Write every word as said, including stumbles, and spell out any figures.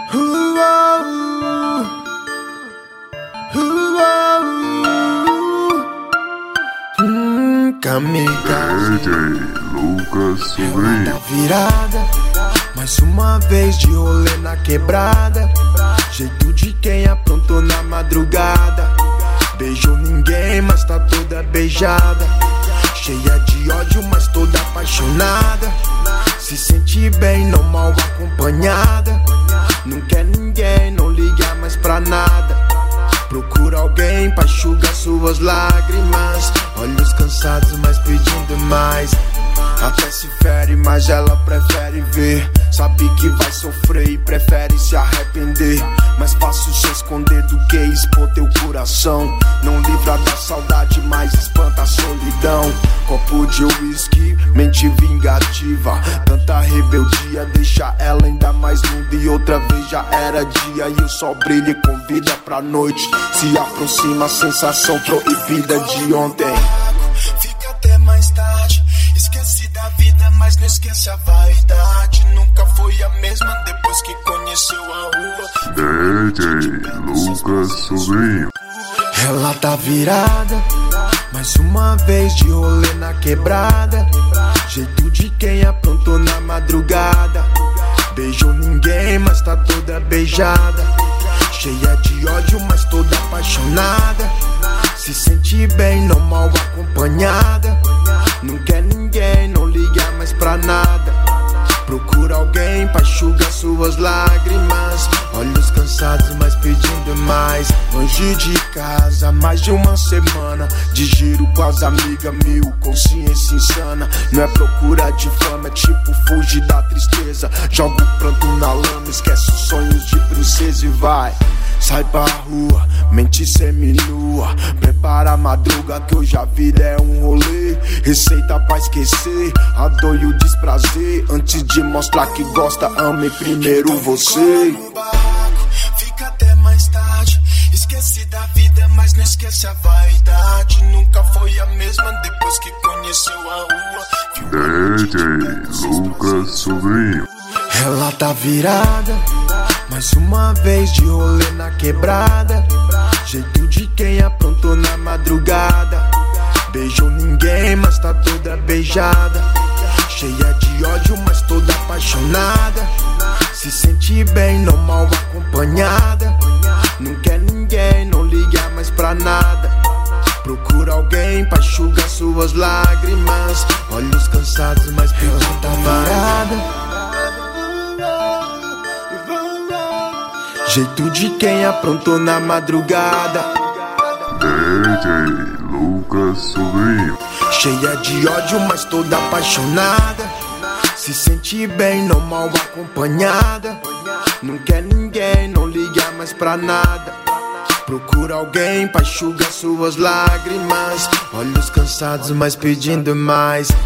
D J Lucas Sobrinho. Da virada, mais uma vez de rolê na quebrada. Jeito de quem aprontou na madrugada. Beijou ninguém, mas tá toda beijada. Cheia de ódio, mas toda apaixonada. Se sente bem, não mal acompanhada. Não quer ninguém, não liga mais pra nada. Procura alguém pra enxugar suas lágrimas. Olhos cansados, mas pedindo mais. Até se fere, mas ela prefere ver. Sabe que vai sofrer e prefere se arrepender. Mais fácil se esconder do que expor teu coração. Não livra da saudade, mas espanta a solidão. Copo de uísque, mente vingativa. Tanta rebeldia deixa ela ainda mais linda. E outra vez já era dia e o sol brilha e convida pra noite. Se aproxima a sensação proibida de ontem. Fica até mais tarde. Esquece da vida, mas não esquece a vaidade. Nunca foi a mesma depois que conheceu a rua. D J Lucas Sobrinho. Ela tá virada, mais uma vez de rolê na quebrada. Jeito de quem aprontou na madrugada. Beijou ninguém, mas tá toda beijada. Cheia de ódio, mas toda apaixonada. Se sente bem, não mal acompanhada. Não quer ninguém, não liga mais pra nada. Procura alguém pra enxugar suas lágrimas. Olhos cansados, mas pedindo mais. Longe de casa, mais de uma semana. De giro com as amigas, mil, consciência insana. Não é procura de fama, é tipo fugir da tristeza. Joga o pranto na lama, esquece os sonhos de princesa e vai. Sai pra rua, mente seminua. Prepara a madruga que hoje a vida é um rolê. Receita pra esquecer a dor e o desprazer. Antes de mostrar que gosta, ame primeiro você. Fica até mais tarde. Esquece da vida, mas não esquece a vaidade. Nunca foi a mesma depois que conheceu a rua. D J Lucas Sobrinho. Ela tá virada, mais uma vez de rolê na quebrada. Jeito de quem aprontou na madrugada. Beijou ninguém, mas tá toda beijada. Cheia de ódio, mas toda apaixonada. Se sente bem, não mal acompanhada. Não quer ninguém, não liga mais pra nada. Procura alguém pra enxugar suas lágrimas. Olhos cansados, mas pedindo tá virada. Jeito de quem aprontou na madrugada. D J Lucas Sobrinho. Cheia de ódio, mas toda apaixonada. Se sente bem, não mal acompanhada. Não quer ninguém, não liga mais pra nada. Procura alguém pra enxugar suas lágrimas. Olhos cansados, mas pedindo mais.